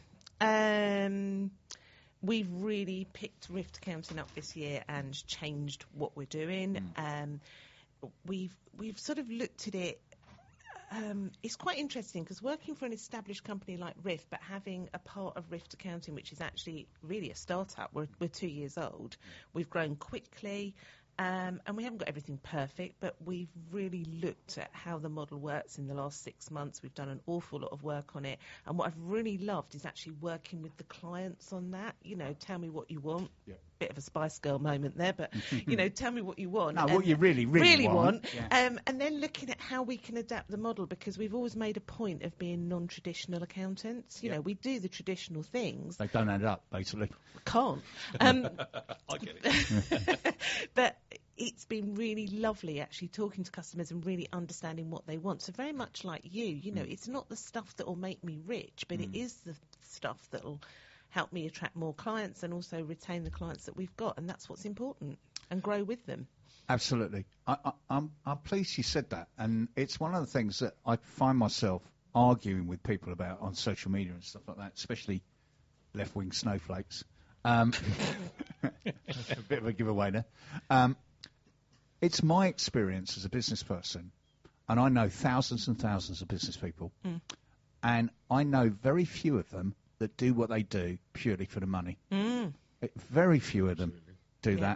we've really picked Rift Accounting up this year and changed what we're doing. We've sort of looked at it. It's quite interesting because working for an established company like Rift, but having a part of Rift Accounting, which is actually really a startup. We're 2 years old. We've grown quickly. And we haven't got everything perfect, but we've really looked at how the model works in the last 6 months. We've done an awful lot of work on it. And what I've really loved is actually working with the clients on that. You know, tell me what you want. Yeah. Bit of a Spice Girl moment there, but, you know, tell me what you want. No, what you really want. Yeah. And then looking at how we can adapt the model, because we've always made a point of being non-traditional accountants. You know, we do the traditional things. They don't add up, basically. Can't. I get it. But it's been really lovely actually talking to customers and really understanding what they want. So very much like you know, it's not the stuff that will make me rich, but it is the stuff that will help me attract more clients and also retain the clients that we've got. And that's what's important, and grow with them. Absolutely. I'm pleased you said that. And it's one of the things that I find myself arguing with people about on social media and stuff like that, especially left-wing snowflakes. A bit of a giveaway there. It's my experience as a business person, and I know thousands and thousands of business people, and I know very few of them that do what they do purely for the money. Very few of them do that.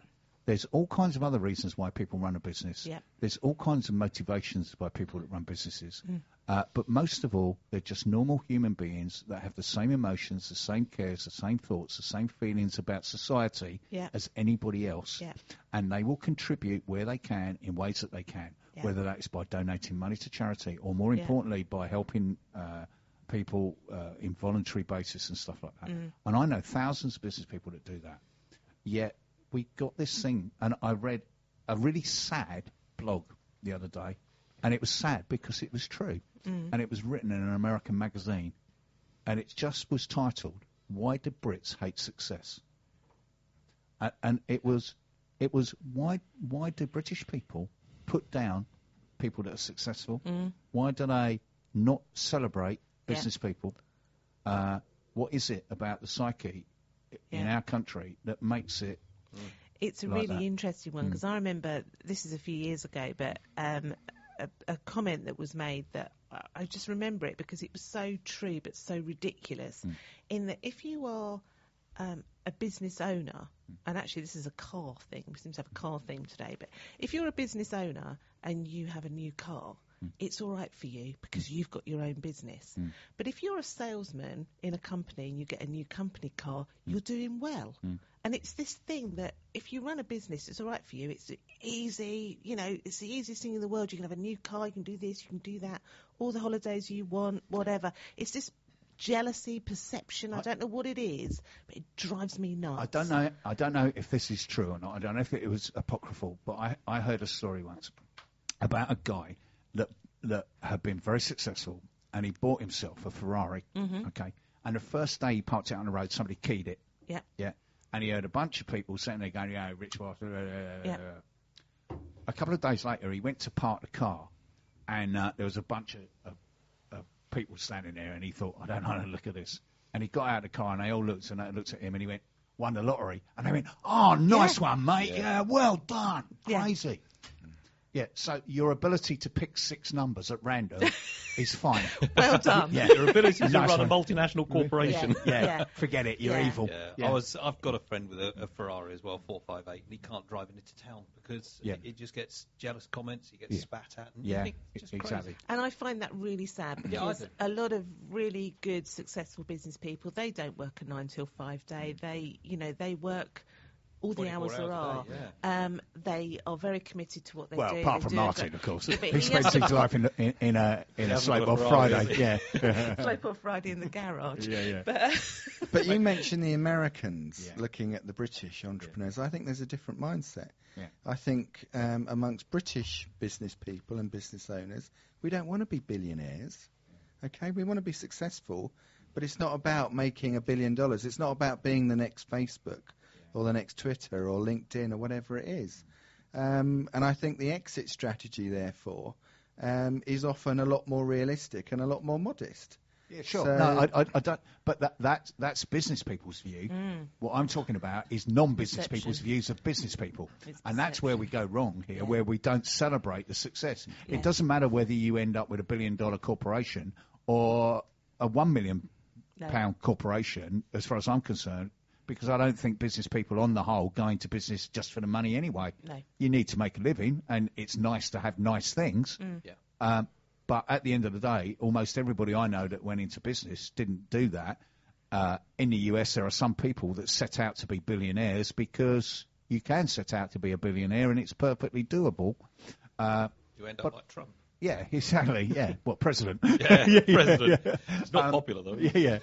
There's all kinds of other reasons why people run a business. Yeah. There's all kinds of motivations by people that run businesses. But most of all, they're just normal human beings that have the same emotions, the same cares, the same thoughts, the same feelings about society Yeah. as anybody else. Yeah. And they will contribute where they can in ways that they can, Yeah. whether that is by donating money to charity or, more Yeah. importantly, by helping people in voluntary basis and stuff like that. Mm. And I know thousands of business people that do that. Yet we got this thing, and I read a really sad blog the other day, and it was sad because it was true, and it was written in an American magazine, and it just was titled, "Why Do Brits Hate Success?" And it was why do British people put down people that are successful? Why do they not celebrate business people? What is it about the psyche in Yeah. our country that makes it? It's a Like really that. interesting one because I remember this is a few years ago, but a comment that was made that I just remember it because it was so true but so ridiculous. In that if you are a business owner, and actually this is a car thing, we seem to have a car theme today, but if you're a business owner and you have a new car, it's all right for you because you've got your own business. But if you're a salesman in a company and you get a new company car, you're doing well. And it's this thing that if you run a business, it's all right for you. It's easy, it's the easiest thing in the world. You can have a new car, you can do this, you can do that, all the holidays you want, whatever. It's this jealousy, perception, I don't know what it is, but it drives me nuts. I don't know if this is true or not. I don't know if it was apocryphal, but I heard a story once about a guy that had been very successful, and he bought himself a Ferrari. Okay, and the first day he parked it on the road, somebody keyed it. Yeah. Yeah, and he heard a bunch of people sitting there going, "Yeah, rich wife." Yeah. A couple of days later, he went to park the car, and there was a bunch of people standing there, and he thought, "I don't know how to look at this." And he got out of the car, and they all looked at him, and he went, "Won the lottery," and they went, "Oh, nice one, mate. Yeah, well done. Yeah. Crazy." Yeah, so your ability to pick 6 numbers at random is fine. Well done. Yeah. Your ability to Nice run a one. multinational corporation. Yeah, forget it. You're Yeah. evil. Yeah. I've got a friend with a Ferrari as well, 458, and he can't drive it into town because Yeah. he just gets jealous comments, he gets Yeah. spat at, and Yeah, you think it's just exactly. crazy. And I find that really sad Yeah, I because do. a lot of really good, successful business people, they don't work a 9 till 5 day. They work all the 24 hours there are. hours a day, They are very committed to what they Well, do. apart They from do Martin, of course. Yeah, but He he spends has- his life in a hasn't slope got a off Ferrari, Friday. Yeah. Slope off Friday in the garage. Yeah. But you mentioned the Americans Yeah. looking at the British entrepreneurs. I think there's a different mindset. Yeah. I think amongst British business people and business owners, we don't want to be billionaires. Okay, we want to be successful, but it's not about making $1 billion. It's not about being the next Facebook or the next Twitter or LinkedIn or whatever it is. And I think the exit strategy, therefore, is often a lot more realistic and a lot more modest. Yeah, sure. So- No, I don't. But that's business people's view. What I'm talking about is non-business Perception. people's views of business people, It's and that's where we go wrong here, where we don't celebrate the success. Yeah. It doesn't matter whether you end up with $1 billion corporation or a £1 million No. corporation, as far as I'm concerned. Because I don't think business people, on the whole, go into business just for the money anyway. No. You need to make a living, and it's nice to have nice things. Yeah. But at the end of the day, almost everybody I know that went into business didn't do that. In the US, there are some people that set out to be billionaires because you can set out to be a billionaire, and it's perfectly doable. You end up But- like Trump. Yeah, exactly. Yeah, what president? Yeah, president. yeah. It's not popular, though. Yeah.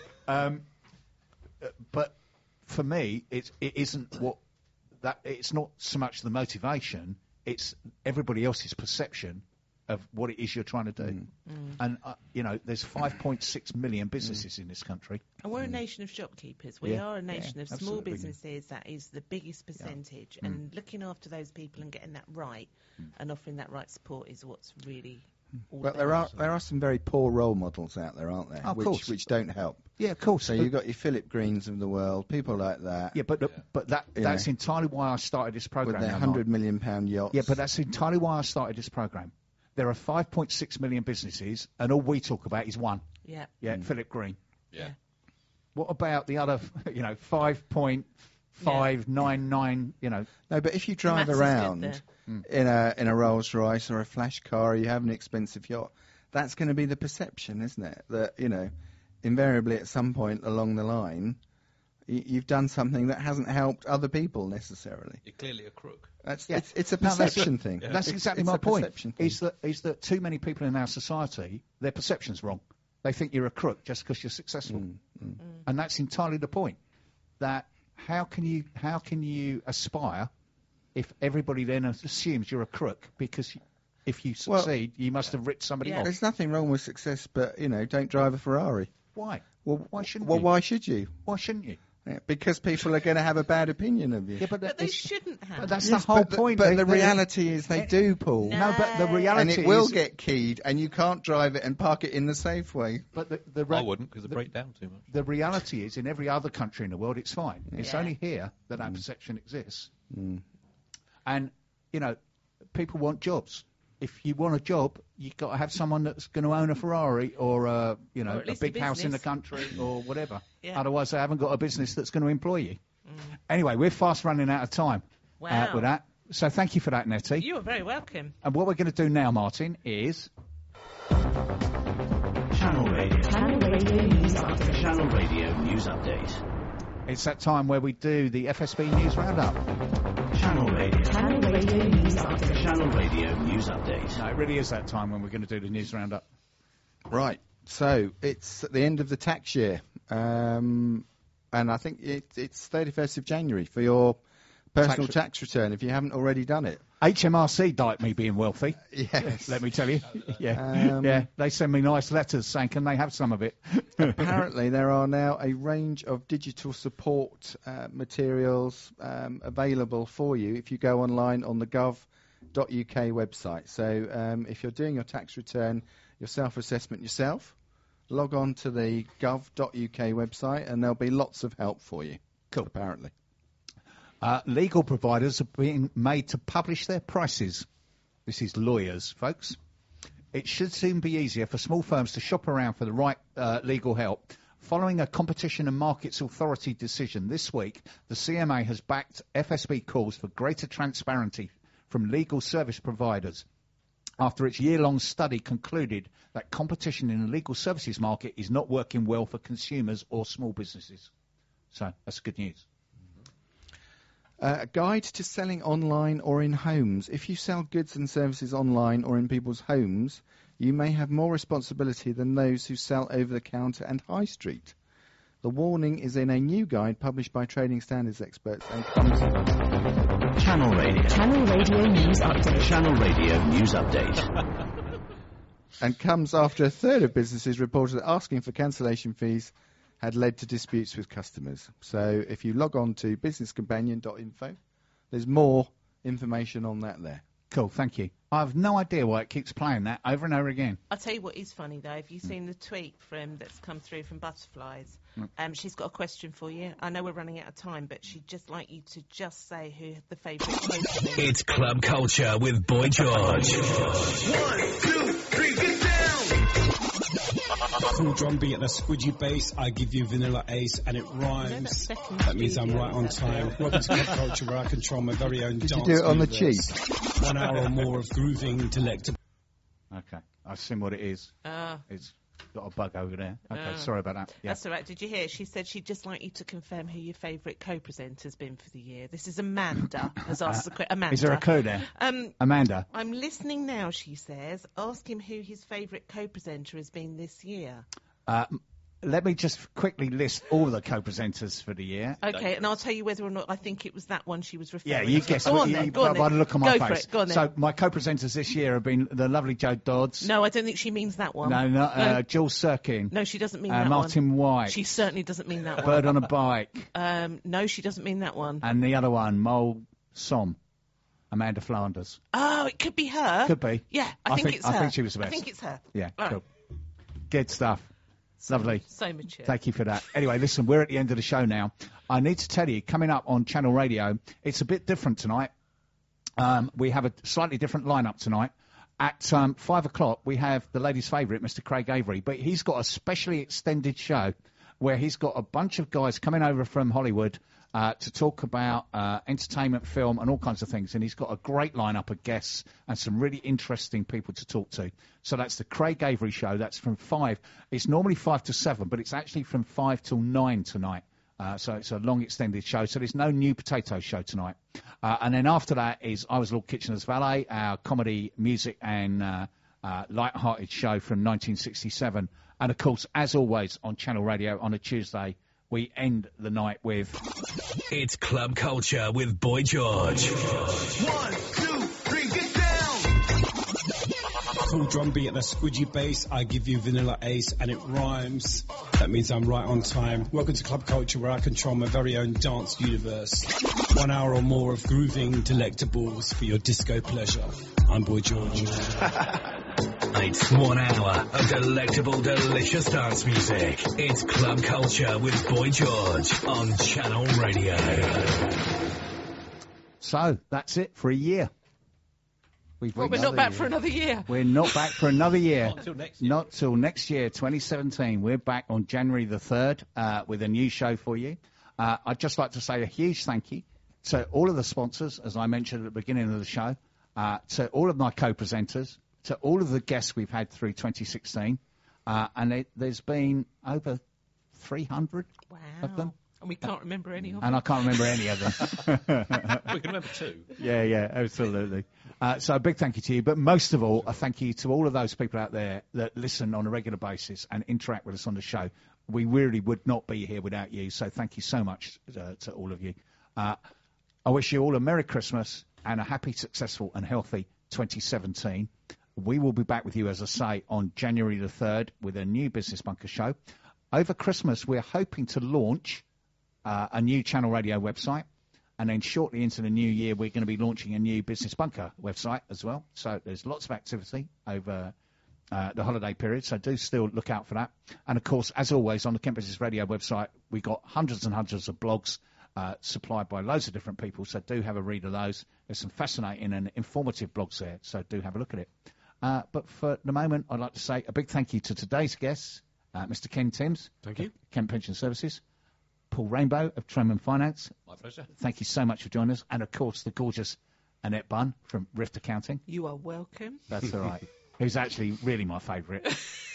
But for me, it isn't what that. It's not so much the motivation; it's everybody else's perception of what it is you're trying to do. And there's 5.6 million businesses in this country. And we're a nation of shopkeepers. We Yeah. are a nation Yeah, of small absolutely. businesses. That is the biggest percentage. And looking after those people and getting that right and offering that right support is what's really all But about. there are some very poor role models out there, aren't there? Of course. Which don't help. Yeah, of course. So you've got your Philip Greens of the world, people like that, Yeah, but that's Yeah. entirely why I started this with program. their now, £100 Mark. million yachts. Yeah, but that's entirely why I started this program. There are 5.6 million businesses, and all we talk about is one. Yeah. Yeah, Philip Green. Yeah. What about the other, 5 point, 599. No, but if you drive maths is good around in a Rolls Royce or a flash car, or you have an expensive yacht, that's going to be the perception, isn't it? That invariably at some point along the line, you've done something that hasn't helped other people necessarily. You're clearly a crook. It's a perception thing. That's exactly my point. Is that too many people in our society, their perception's wrong. They think you're a crook just because you're successful, and that's entirely the point. That how can you aspire if everybody then assumes you're a crook because if you succeed, you must have ripped somebody off. There's nothing wrong with success, but don't drive a Ferrari. Why? Well, why shouldn't you? you? Why should you? Why shouldn't you? Yeah, because people are going to have a bad opinion of you. Yeah, But they shouldn't have. But that's the whole point. But the reality is they do, Paul. No, but the reality and it will get keyed, and you can't drive it and park it in the safe way. But I wouldn't, because they break down too much. The reality is, in every other country in the world, it's fine. It's only here that that perception exists. And people want jobs. If you want a job, you've got to have someone that's going to own a Ferrari or a big house in the country or whatever. Otherwise, they haven't got a business that's going to employ you. Anyway, we're fast running out of time with that. So thank you for that, Nettie. You are very welcome. And what we're going to do now, Martin, is... Channel Radio News Update. It's that time where we do the FSB News Roundup. Channel Radio News Update. Channel Radio News Update. No, it really is that time when we're going to do the News Roundup. Right. So it's at the end of the tax year, and I think it's 31st of January for your personal tax return if you haven't already done it. HMRC dike me being wealthy. Yes. Let me tell you. Yeah. They send me nice letters saying, can they have some of it? Apparently, there are now a range of digital support materials available for you if you go online on the gov.uk website. So if you're doing your tax return, your self-assessment yourself, log on to the gov.uk website and there'll be lots of help for you. Cool. Apparently. Legal providers are being made to publish their prices. This is lawyers, folks. It should soon be easier for small firms to shop around for the right legal help. Following a Competition and Markets Authority decision this week, the CMA has backed FSB calls for greater transparency from legal service providers after its year-long study concluded that competition in the legal services market is not working well for consumers or small businesses. So that's good news. A guide to selling online or in homes. If you sell goods and services online or in people's homes, you may have more responsibility than those who sell over the counter and high street. The warning is in a new guide published by trading standards experts and comes... Channel Radio News Update. Channel Radio News Update. And comes after a third of businesses reported that asking for cancellation fees had led to disputes with customers. So if you log on to businesscompanion.info, there's more information on that there. Cool, thank you. I have no idea why it keeps playing that over and over again. I'll tell you what is funny, though. Have you seen the tweet that's come through from Butterflies? She's got a question for you. I know we're running out of time, but she'd just like you to just say who the favourite host is. It's Club Culture with Boy George. 1, 2, 3, get down! Cool drum beat and a squidgy bass. I give you vanilla ace and it rhymes. That means I'm right on time. Welcome to Club Culture, where I control my very own dance. Did you do it on the cheap? 1 hour or more of grooving, delectable. Okay, I've seen what it is. It's got a bug over there. Okay, sorry about that. Yeah. That's all right. Did you hear? She said she'd just like you to confirm who your favourite co-presenter's been for the year. This is Amanda has asked the question. Amanda. Is there a code there? Amanda. I'm listening now, she says. Ask him who his favourite co-presenter has been this year. Let me just quickly list all the co-presenters for the year. Okay, and I'll tell you whether or not I think it was that one she was referring to. Yeah, you guessed it. Go on then. By the look on my face. For it. Go on then. So my co-presenters this year have been the lovely Jo Dodds. No, I don't think she means that one. No, Jules Sirkin. No, she doesn't mean that Martin one. White. She certainly doesn't mean that one. Bird on a Bike. No, she doesn't mean that one. And the other one, Mole Som. Amanda Flanders. Oh, it could be her. Could be. Yeah, I think it's her. I think she was the best. I think it's her. Yeah, all cool. Right. Good stuff. Lovely. So mature. Thank you for that. Anyway, listen, we're at the end of the show now. I need to tell you, coming up on Channel Radio, it's a bit different tonight. We have a slightly different lineup tonight. At 5 o'clock, we have the ladies' favourite, Mr. Craig Avery, but he's got a specially extended show where he's got a bunch of guys coming over from Hollywood to talk about entertainment, film, and all kinds of things. And he's got a great lineup of guests and some really interesting people to talk to. So that's the Craig Avery Show. That's from 5. It's normally 5 to 7, but it's actually from 5 till 9 tonight. So it's a long extended show. So there's no new potato show tonight. And then after that is I Was Lord Kitchener's Valet, our comedy, music, and light-hearted show from 1967. And, of course, as always, on Channel Radio on a Tuesday, we end the night with... It's Club Culture with Boy George. 1, 2, 3, get down! Cool drum beat and a squidgy bass. I give you Vanilla Ace and it rhymes. That means I'm right on time. Welcome to Club Culture, where I control my very own dance universe. 1 hour or more of grooving delectables for your disco pleasure. I'm Boy George. It's 1 hour of delectable, delicious dance music. It's Club Culture with Boy George on Channel Radio. So, that's it for a year. We're not back for another year. We're not back for another year. Not till next year. Not till next year, 2017. We're back on January the 3rd with a new show for you. I'd just like to say a huge thank you to all of the sponsors, as I mentioned at the beginning of the show, to all of my co-presenters, to all of the guests we've had through 2016. And there's been over 300 of them. And we can't remember any of them. And I can't remember any of them. We can remember 2. Yeah, absolutely. So a big thank you to you. But most of all, a thank you to all of those people out there that listen on a regular basis and interact with us on the show. We really would not be here without you. So thank you so much to all of you. I wish you all a Merry Christmas and a happy, successful and healthy 2017. We will be back with you, as I say, on January the 3rd with a new Business Bunker show. Over Christmas, we're hoping to launch a new Channel Radio website. And then shortly into the new year, we're going to be launching a new Business Bunker website as well. So there's lots of activity over the holiday period. So do still look out for that. And, of course, as always, on the Kent Business Radio website, we've got hundreds and hundreds of blogs supplied by loads of different people. So do have a read of those. There's some fascinating and informative blogs there. So do have a look at it. But for the moment, I'd like to say a big thank you to today's guests, Mr. Ken Timms. Thank you. Kent Pension Services. Paul Rainbow of Tremon Finance. My pleasure. Thank you so much for joining us. And, of course, the gorgeous Annette Bunn from Rift Accounting. You are welcome. That's all right. Who's actually really my favourite.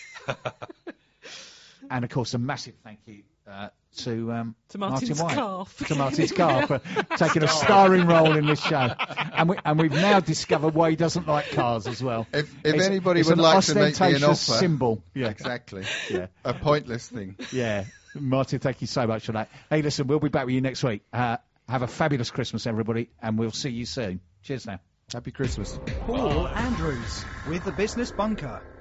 And, of course, a massive thank you to Martin Scarf. To Martin Scarf for taking a starring role in this show. And we've now discovered why he doesn't like cars as well. If anybody would like to make me an offer. Symbol. Yeah. Exactly. Yeah. A pointless thing. Yeah. Martin, thank you so much for that. Hey, listen, we'll be back with you next week. Have a fabulous Christmas, everybody, and we'll see you soon. Cheers now. Happy Christmas. Paul Andrews with the Business Bunker.